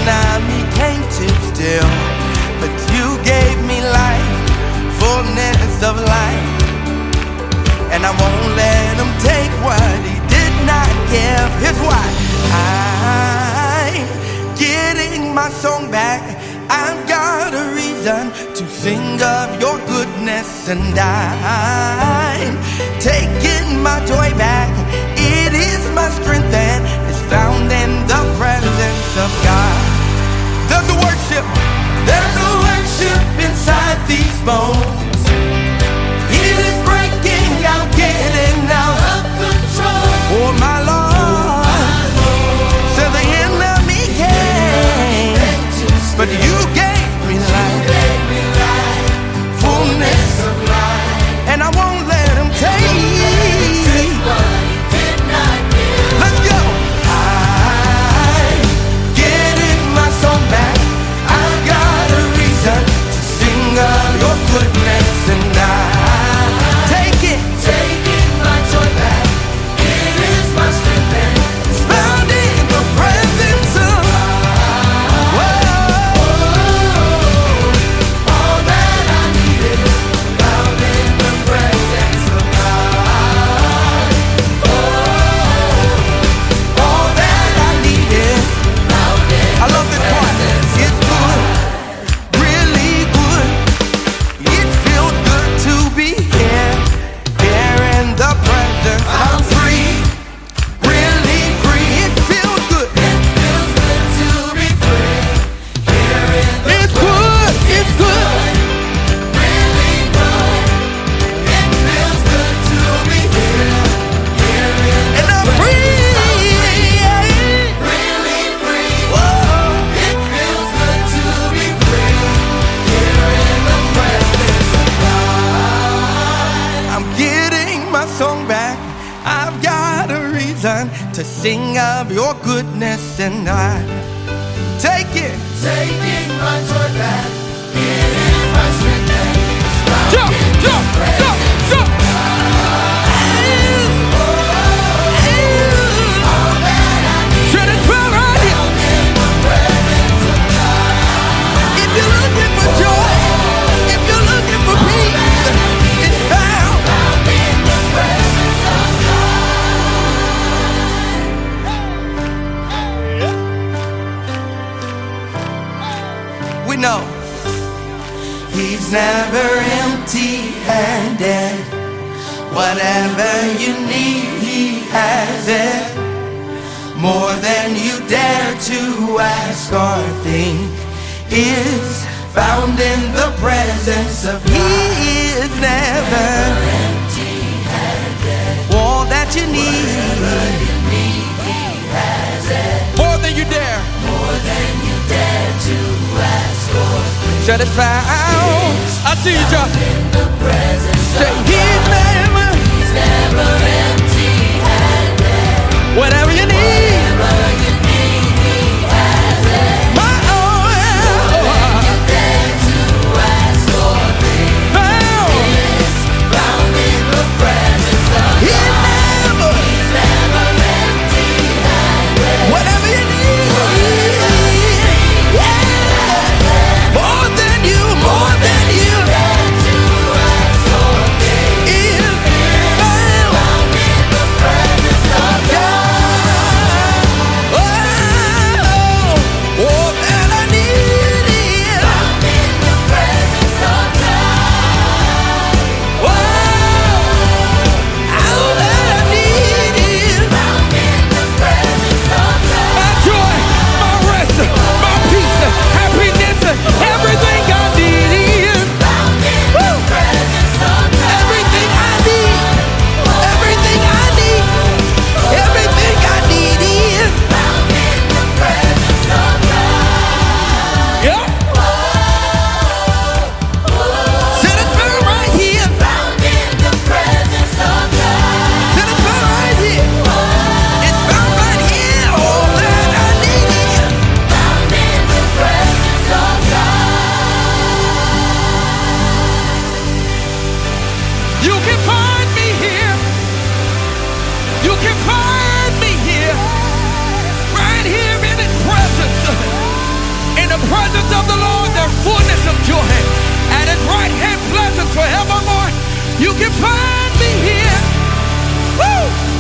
enemy came to steal, but you gave me life, fullness of life. And I won't let him take what he did not give. Here's why. I'm getting my song back. I've got a reason to sing of your goodness, and I'm taking my joy back. It is my strength and it's found in the presence of God. There's a worship inside these bones. It is breaking out, getting out of control. Oh my Lord, so the enemy came, but you gave me life, fullness of life, and I won't let him take what he did not give. Let's go. I'm getting my song back. I've got a reason to sing of your goodness, and taking my joy back. It is my strength and it's found in the presence of God. All that I need is found in the presence of God. All that I need is found in the presence of God. I love this part. It's good, really good. It feels good to be here in the presence. I'm free, really free. It feels good. It feels good to be free here in the presence. It's good. It's good. Really good. It feels good to be here in the and I'm free. Really free. Whoa. It feels good to be free here in the presence of God. I'm getting my song back. I've got a reason to sing of your goodness, and I taking my joy back. It is my strength and it's found in the presence of God. All that I need is found in the presence of God. If you're looking for joy, if you're looking for peace, it's found in the presence of God. We know he's never empty-handed. Whatever you need, he has it. More than you dare to ask or think is found in the presence of God. He is never empty-handed. All that you need, he has it. More than you dare. More than you dare to ask or think. Shut it down. I see you, John. Say he's never empty-handed. Whatever you need, he has it. My own. More than you dare to ask or think. Found in the presence of God. He's never empty-handed. Whatever you need, yeah. More than you dare to ask or think. Is found in the presence of God. can find me here. Woo!